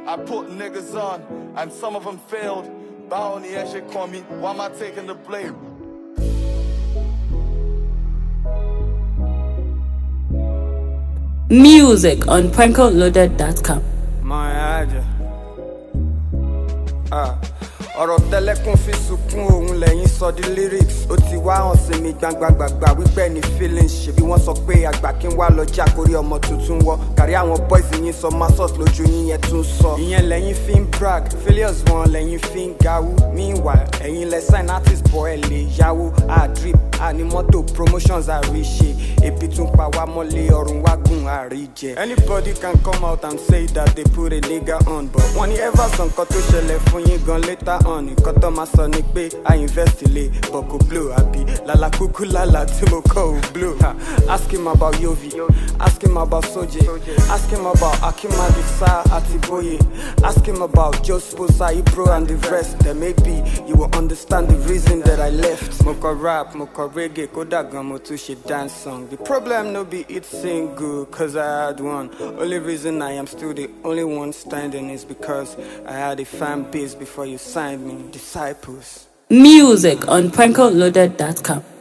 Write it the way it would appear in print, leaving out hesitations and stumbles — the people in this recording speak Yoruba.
I put niggas on, and some of them failed. Bow the shit call me, why am I taking the blame? Music on PrankoLoaded.com. My idea. Ọ̀rọ̀ tẹ́lẹ̀kùn fi sunkún òun lẹ́yìn sọ di lyrics. Ó ti wá hàn sí mi gbangbangbangba wípé ní feelings. Ṣebí wọ́n sọ pé àgbà kí n wá lọ́jà kórí ọmọ tuntun wọ́. Kárí àwọn boys yín sọ masses lójú yín yẹn tún sọ. Ìyẹn lẹ́yìn fi ń brag, failures wọn lẹ́yìn fi ń gawú. Meanwhile, ẹ̀yin lẹ sign artist bọ̀ ẹ̀ lè yáwó. Drip, ní mọ́tò promotions àríṣe. Ebi tún pa wá mọ́lé ọ̀run wá gùn àríjẹ. Anybody can come out and say that they put a nigga on. But wọ́n ní ever sọ nǹkan tó ṣẹlẹ̀ fún yín gan later on. Nǹkan tó máa sọ ni pé I invest ilé but kò blow àbí lálá kúkú lálá tí mo kọ́ ò blow. Ask him about Yovi, ask him about Soje, ask him about Akimadi Sa àti Boye, ask him about Josposa, Ibro and the rest. Then maybe you will understand the reason that I left. Mo kọ rap, mo kọ reggae, kódà gan mo tún ṣe dance song. The problem no be it single, cause I had one. Only reason I am still the only one standing is because I had a fan base before you signed me, disciples. Music on PrankoLoaded.com.